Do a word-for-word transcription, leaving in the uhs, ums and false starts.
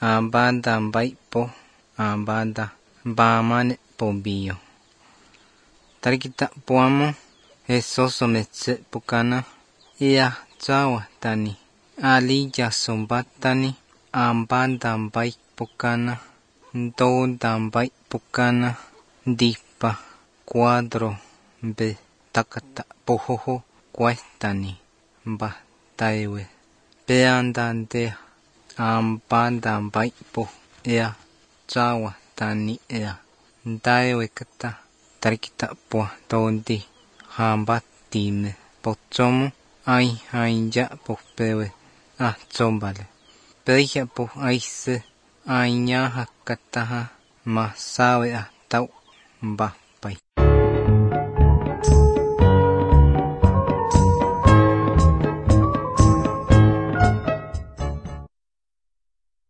ambanda ambaipo ambanda bamane pobio tarikita puamo esoso metse pukana ia chawa tani alija sombatani ambanda ambai pukana ndonda ambai pukana dipa cuadro be takata pohoho cuestani ba taiwe peandante ambanda ambai po ea chawa tani ea ndaiwe kata tarikita po tondi hambatime pochomo ai hanja po pewe ah chombale peja po aise ainya hakataha masawe ah tau ba